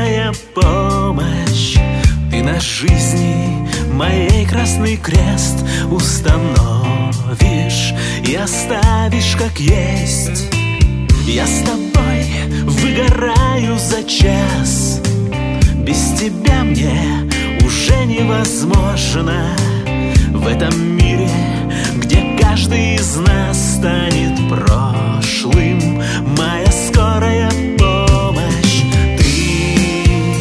скорая помощь. Ты на жизни моей красный крест установишь и оставишь как есть. Я с тобой выгораю за час. Без тебя мне уже невозможно. В этом мире, где каждый из нас станет прошлым, моя скорая помощь ты.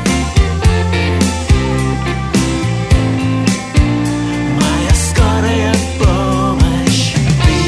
Моя скорая помощь ты.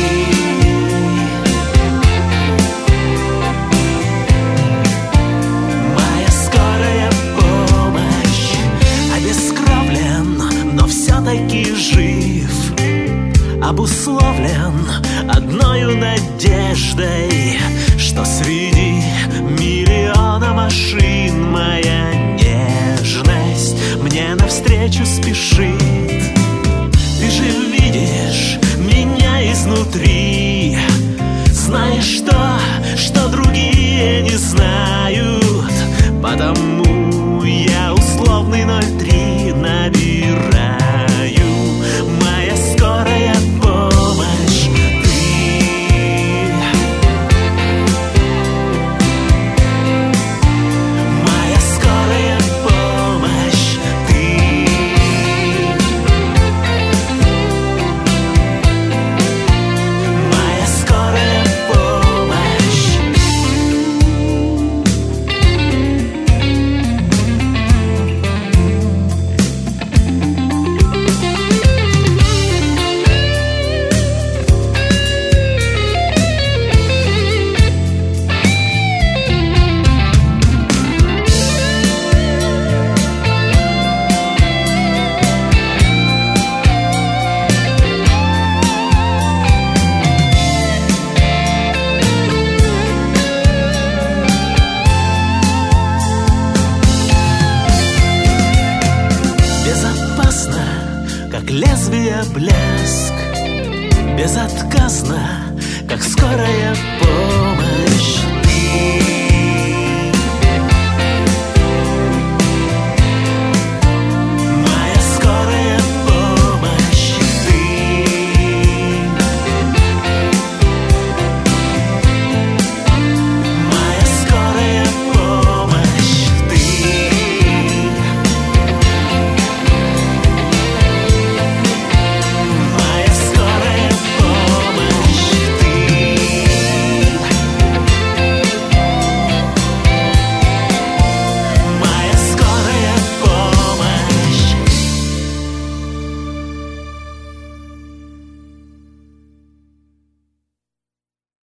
Моя скорая помощь. Обескровлен, но все-таки жив. Обусловлен одною надеждой, что среди миллиона машин моя нежность мне навстречу спешит. Ты же видишь меня изнутри, знаешь то, что другие не знают, потому я условный 03 набираю. Моя скорая помощь ты. Моя скорая помощь ты. Моя скорая помощь. Безопасно, как лезвие блеск, безотказно, как скорая помощь.